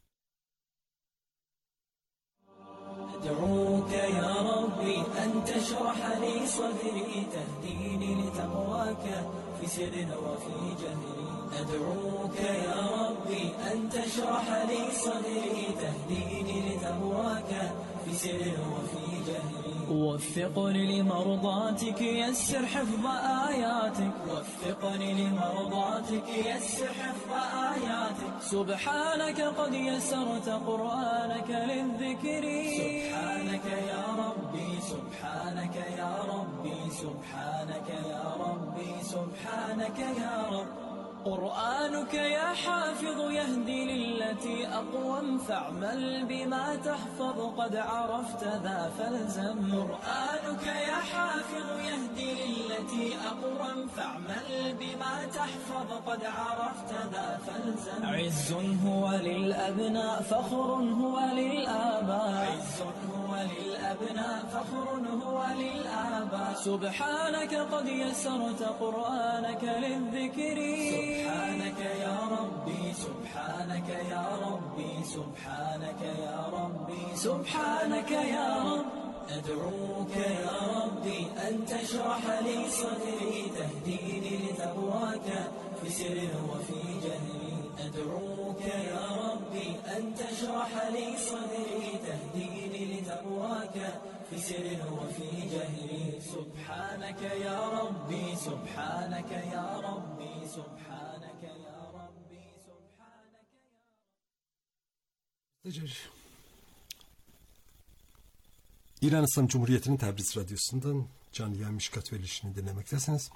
أدعوك يا ربي أن تشرح لي صدري تهديني لتقواك في سر وفي جهري أدعوك يا ربي أن تشرح لي صدري تهديني لتقواك في سر وفي جهري وفقني لمرضاتك يسر حفظ آياتك وفقني لمرضاتك يسر حفظ آياتك سبحانك قد يسرت قرآنك للذكر سبحانك يا ربي سبحانك يا ربي سبحانك يا ربي سبحانك يا رب قرآنك يا حافظ يهدي للتي أقوم فاعمل بما تحفظ قد عرفت ذا فالزم قرآنك يا حافظ يهدي للتي أقوم فاعمل بما تحفظ قد عرفت ذا فالزم عز هو للأبناء فخر هو للآباء عز هو للأبناء فخر هو للآباء سبحانك قد يسرت قرآنك للذكر سبحانك يا ربي سبحانك يا ربي سبحانك يا ربي سبحانك يا رب أدعوك يا ربي أن تشرح لي صدري تهديني لتقواك في سر وفي جهري أدعوك يا ربي أن تشرح لي صدري تهديني لتقواك في سر وفي جهري سبحانك يا ربي سبحانك يا ربي سبحانك يا ربي سبحانك يا İran İslam Cumhuriyeti'nin Təbriz Radyosu'ndan canlı Mişkat verilişini dinlemektesiniz.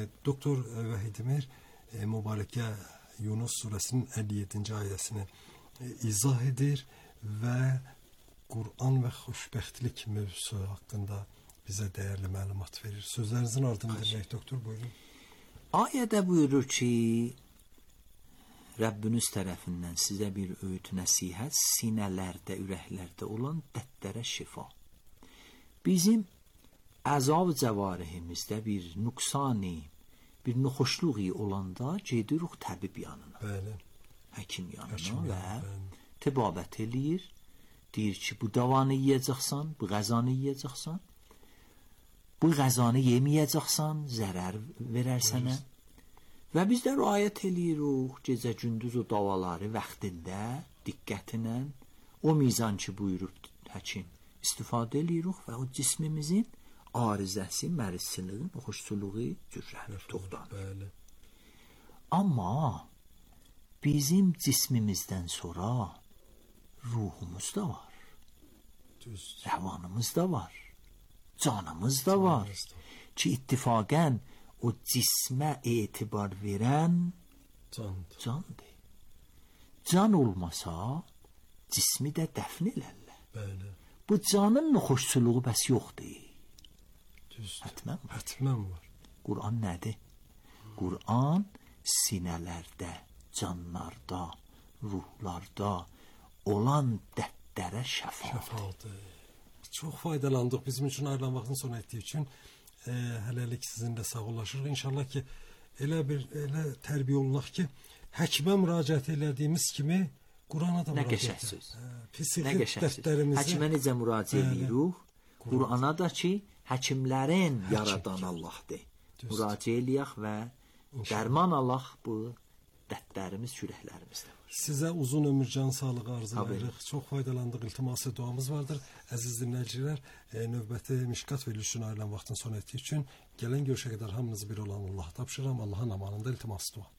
Doktor Vahid Emir mübareke Yunus suresinin 57. ayetini izah edir və Quran və xoşbəxtlik mövzusu haqqında bizə dəyərli məlumat verir. Sözlərinizin ardını dinləyək, doktor, buyurun. Ayədə buyurur ki, Rəbbiniz tərəfindən sizə bir öğüt nəsihət, sinələrdə, ürəklərdə olan dərdlərə şifa. Bizim əzab cəvarihimizdə bir nüqsani, bir noxoşluğu olanda gedirik təbib yanına. Bəli. Həkim yanına və tibabət eləyir. Deyir ki, bu davanı yiyəcəksən, bu qəzanı yiyəcəksən. Bu qəzanı yeməyəcəksən, zərər verər sənə. Və biz də riayət eləyirik, gecə gündüz o davaları vaxtında, diqqətlə, o mizan ki buyurub həkim, istifadə eləyirik və o cismimizin arızəsi, mərizçiliği, xoşsuluğu cürrənir, toxdanır. Amma bizim cismimizdən sonra ruhumuz da var, rəvanımız da var, canımız da var ki ittifaqən o cismə etibar verən candır. Can olmasa cismi də dəfn elərlər. Bu canın xoşsuluğu bəs yoxdur. Hətmən var. Quran nədir? Quran sinələrdə, canlarda, ruhlarda olan dərdlərə şəfadır. Çox faydalandıq. Bizim üçün ayrılan vaxtın sona etdiyi üçün hələlik sizinlə sağollaşırıq. İnşallah ki, elə tərbiyə olunaq ki, həkimə müraciət elədiyimiz kimi Qurana da müraciət edirik. Nə qəşəng söz. Həkimə necə müraciət edirik? Qurana da ki, həkimlərin yaradan Allahdır. Müraciət eləyək və dərman alaq bu dərdlərimiz, kürəklərimizdə var. Sizə uzun ömür, can sağlığı arzulayırıq. Çox faydalandıq. İltiması duamız vardır. Əziz dinləyicilər, növbəti Mişkat verilişinin ayrılan vaxtın sona etdiyi üçün gələn görüşə qədər hamınızı bir olan Allaha tapşırıram. Allahın amanında iltiması dua.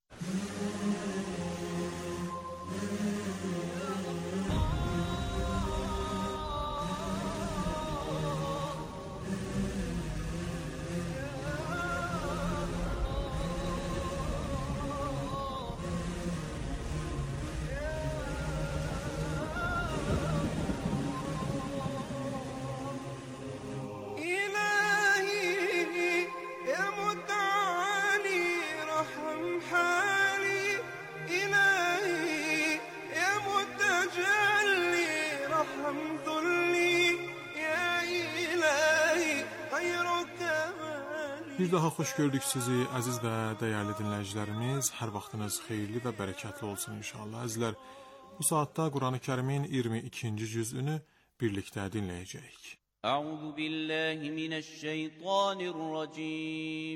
Bir daha xoş gördük sizi, əziz və dəyərli dinləyicilərimiz. Hər vaxtınız xeyirli və bərəkətli olsun inşallah. Əzizlər, bu saatda Quran-ı Kərimin 22-ci cüzünü birlikdə dinləyəcəyik. Əuzu billahi minəşşeytanirracim.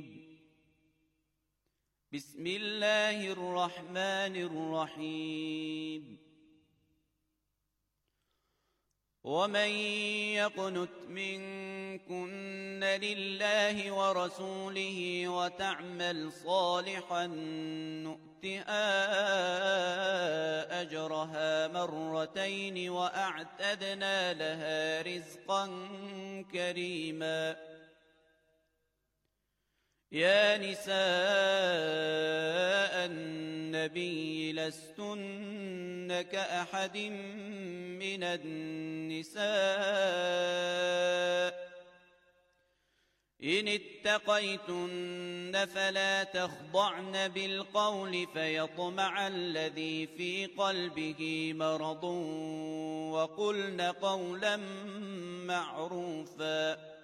Bismillahirrahmanirrahim. ومن يقنت منكن لله ورسوله وتعمل صالحا نؤتها أجرها مرتين وأعتدنا لها رزقا كريما يا نساء النبي لستن كأحد من النساء إن اتقيتن فلا تخضعن بالقول فيطمع الذي في قلبه مرض وقلن قولا معروفا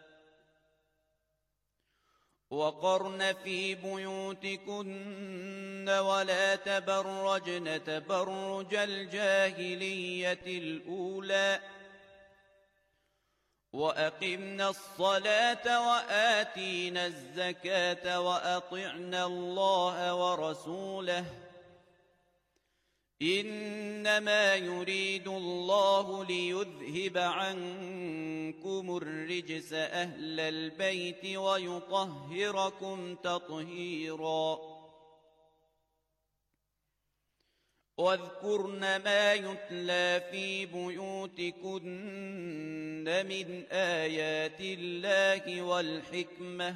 وقرن في بيوتكن ولا تبرجن تبرج الجاهلية الأولى وأقمنا الصلاة وآتينا الزكاة وأطعنا الله ورسوله إنما يريد الله ليذهب عنكم الرجس أهل البيت ويطهركم تطهيرا واذكرن ما يتلى في بيوتكن من آيات الله والحكمة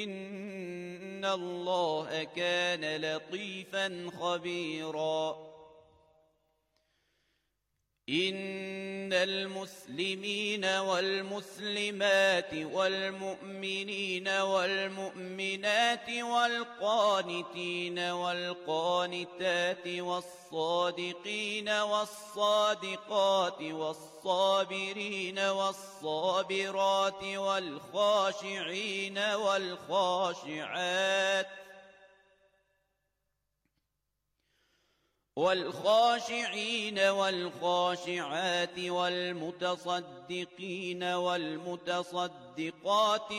إن الله كان لطيفا خبيرا إن المسلمين والمسلمات والمؤمنين والمؤمنات والقانتين والقانتات والصادقين والصادقات والصابرين والصابرات والخاشعين والخاشعات والمتصدقين والمتصدقات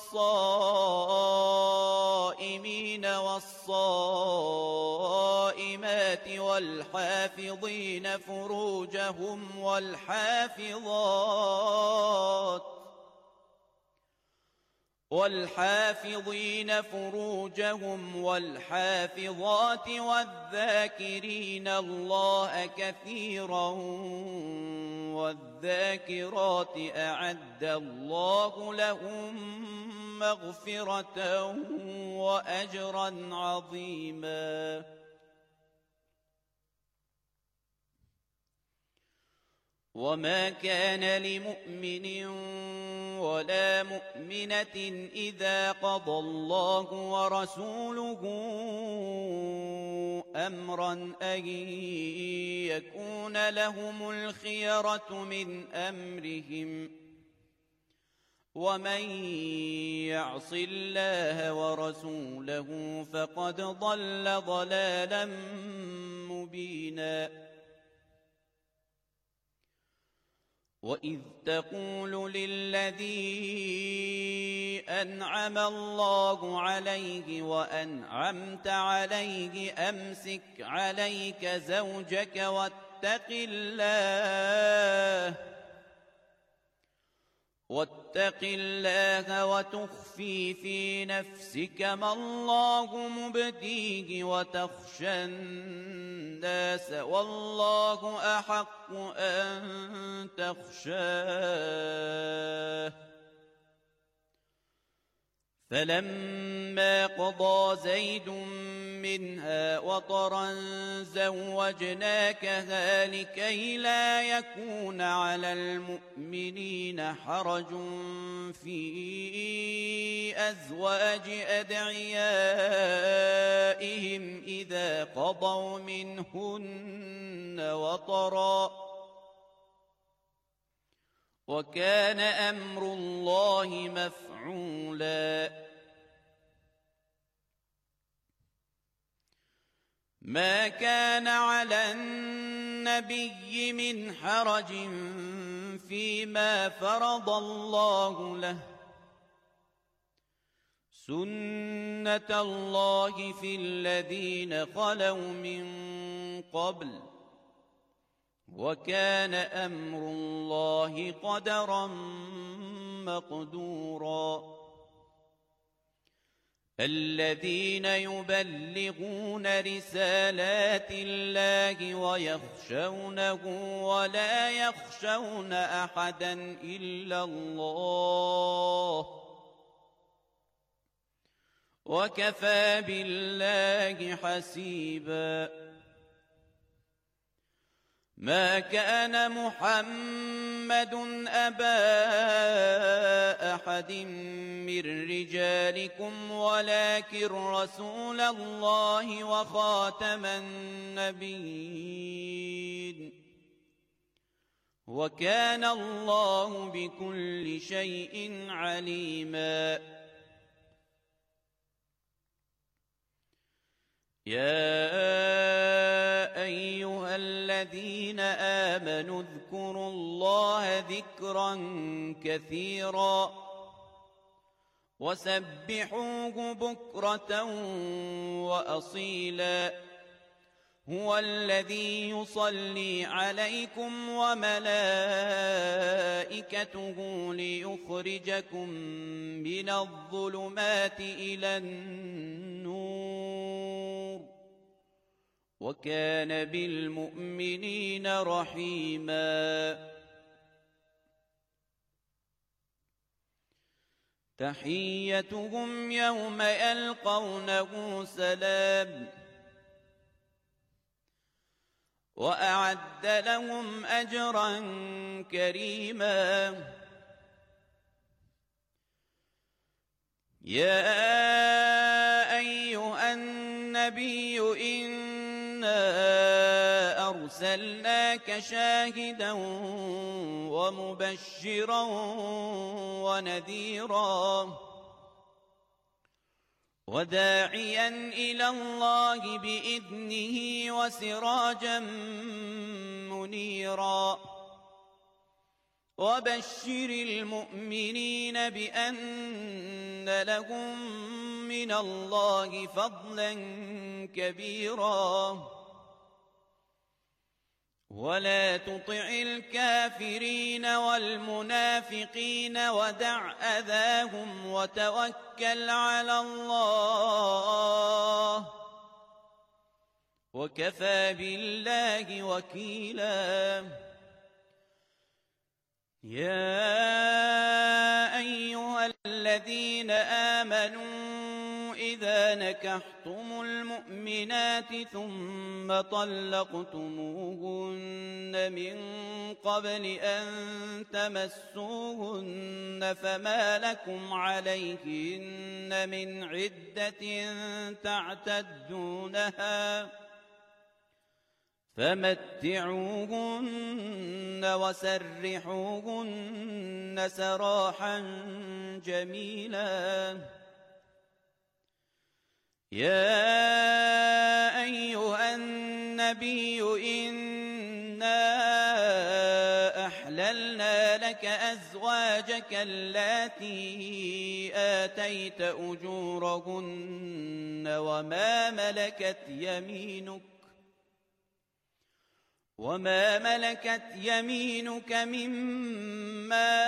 والصائمين والصائمات والحافظين فروجهم والحافظات والذاكرين الله كثيرا والذاكرات أعد الله لهم مغفرة وأجرا عظيما. وما كان لمؤمن ولا مؤمنة إذا قضى الله ورسوله أمرا أن يكون لهم الخيرة من أمرهم ومن يعص الله ورسوله فقد ضل ضلالا مبينا. وإذ تقول للذي أنعم الله عليه وأنعمت عليه أمسك عليك زوجك واتق الله وتخفي في نفسك ما الله مبديه وتخشى الناس والله أحق أن تخشاه. فلما قضى زيد منها وطرا زوجناكها لكي لا يكون على المؤمنين حرج في أزواج أدعيائهم إذا قضوا منهن وطرا وكان أمر الله مفعولا. ما كان على النبي من حرج فيما فرض الله له سنة الله في الذين خلوا من قبل وكان أمر الله قدرا مقدورا. الذين يبلغون رسالات الله ويخشونه ولا يخشون أحدا إلا الله وكفى بالله حسيبا. ما كان محمد أبا أحد من رجالكم ولكن رسول الله وخاتم النبيين وكان الله بكل شيء عليما. يا أيها الذين آمنوا اذكروا الله ذكرا كثيرا وسبحوه بكرة وأصيلا. هو الذي يصلي عليكم وملائكته ليخرجكم من الظلمات إلى النور وكان بالمؤمنين رحيما. تحيتهم يوم يلقونه سلام وأعد لهم أجرا كريما يا أيها النبي إنا أرسلناك شاهدا ومبشرا ونذيرا وداعيا إلى الله بإذنه وسراجا منيرا وبشر المؤمنين بأن لهم من الله فضلا كبيرا ولا تطع الكافرين والمنافقين ودع أذاهم وتوكل على الله وكفى بالله وكيلا يا أيها الذين آمنوا إذا نكحتم المؤمنات ثم طلقتموهن من قبل أن تمسوهن فما لكم عليهن من عدة تعتدونها فمتعوهن وسرحوهن سراحا جميلا يا أيها النبي إنا أحللنا لك أزواجك اللاتي آتيت أجورهن وما ملكت يمينك مما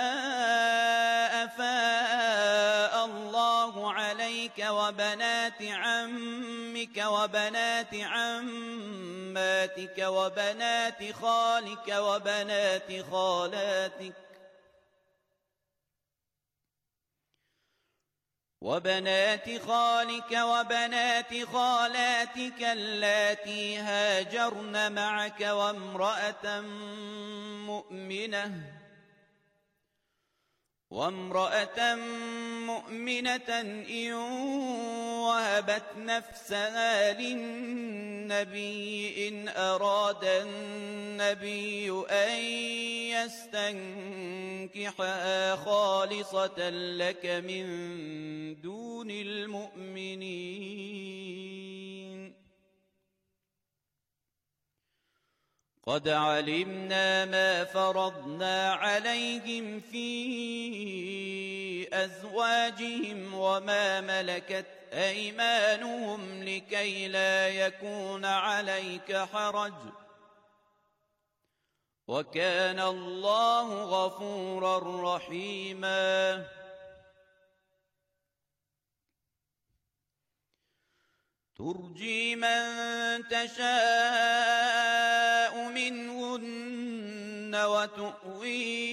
أفاء الله عليك وبنات عمك وبنات عماتك وبنات خالك وبنات خالاتك اللاتي هاجرن معك وامرأة مؤمنة إن وهبت نفسها للنبي إن أراد النبي أن يستنكحها خالصة لك من دون المؤمنين قد علمنا ما فرضنا عليهم في أزواجهم وما ملكت أيمانهم لكي لا يكون عليك حرج وكان الله غفورا رحيما ترجي من تشاء منهن وتؤوي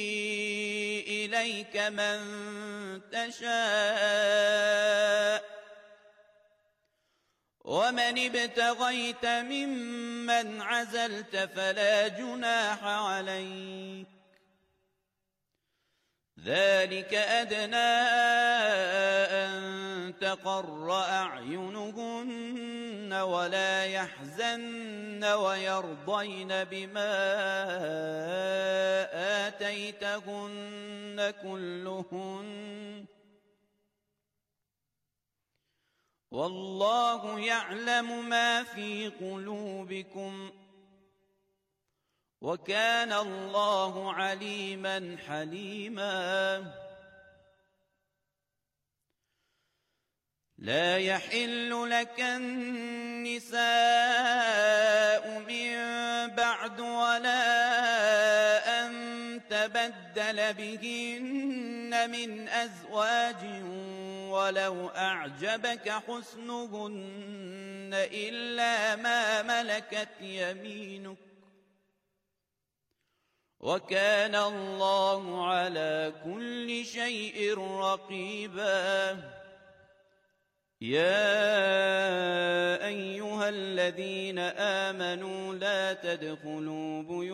إليك من تشاء ومن ابتغيت ممن عزلت فلا جناح عليك ذلك أدنى أن تقر أعينهن ولا يحزن ويرضين بما آتيتهن كلهن والله يعلم ما في قلوبكم وكان الله عليما حليما لا يحل لك النساء من بعد ولا أن تبدل بهن من أزواج ولو أعجبك حسنهن إلا ما ملكت يمينك وكان الله على كل شيء رقيبا يا أيها الذين آمنوا لا تدخلوا بيوت